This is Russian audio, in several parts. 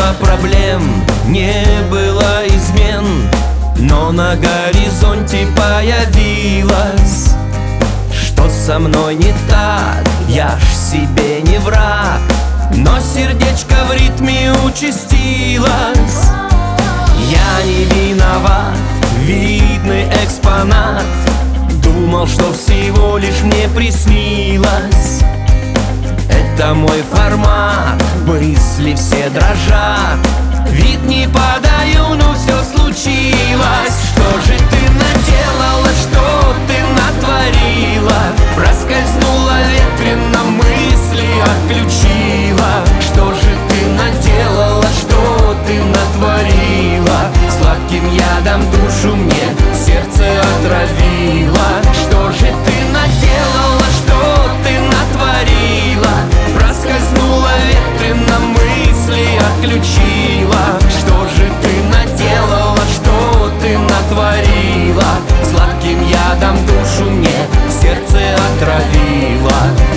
было проблем, не было измен, но на горизонте появилась. Что со мной не так, я ж себе не враг, но сердечко в ритме участилось. Я не виноват, видный экспонат, думал, что всего лишь мне приснилось. Это мой формат, мысли все дрожат, вид не подаю, но все случилось. Что же ты наделала, что ты натворила? Проскользнула ветрено, мысли отключила. Что же ты наделала, что ты натворила? Сладким ядом душу мне сердце отравила. Что же ты наделала, что ты натворила? Проскользнула ветрено, мысли отключила. Что же ты наделала, что ты натворила? Сладким ядом душу мне сердце отравила.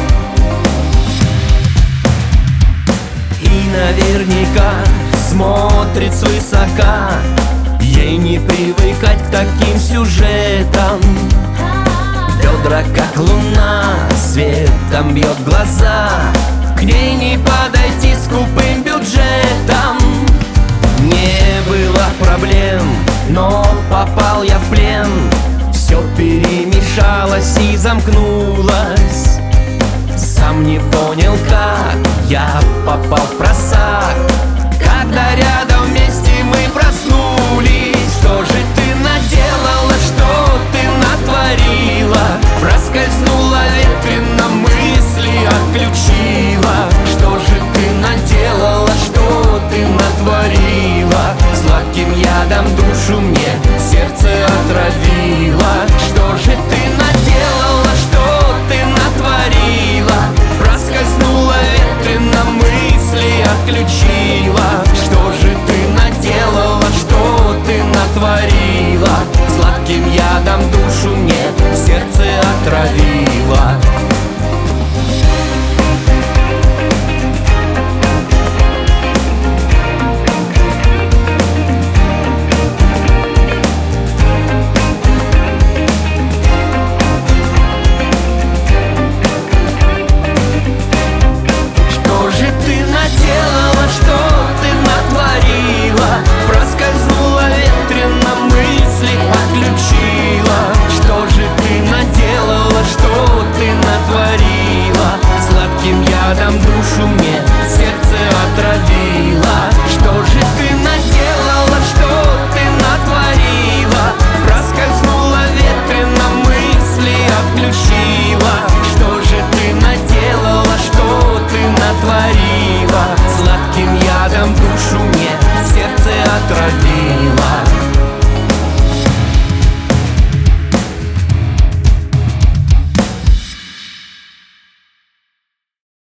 И наверняка смотрит свысока, ей не привыкать к таким сюжетам. Бедра как луна, светом бьет глаза, к ней не подойти с скупым бюджетом. Не было проблем, но попал я в плен. Все перемешалось и замкнулось. Сам не понял, как я попал в просак, когда рядом вместе мы проснулись. Что же ты наделала, что ты натворила? Проскользнула ветрено, мысли отключила. Что же ты наделала, что ты натворила? Сладким ядом душу мне сердце отравила. Что же ты наделала, что ты натворила? Проскользнула ветрено, мысли отключила. Что же ты наделала, что ты натворила? Сладким ядом душу мне сердце отравила. Ядом душу мне сердце отравила. Что же ты наделала, что ты натворила? Проскользнула ветрено, мысли отключила. Что же ты наделала, что ты натворила? Сладким ядом душу мне сердце отравила.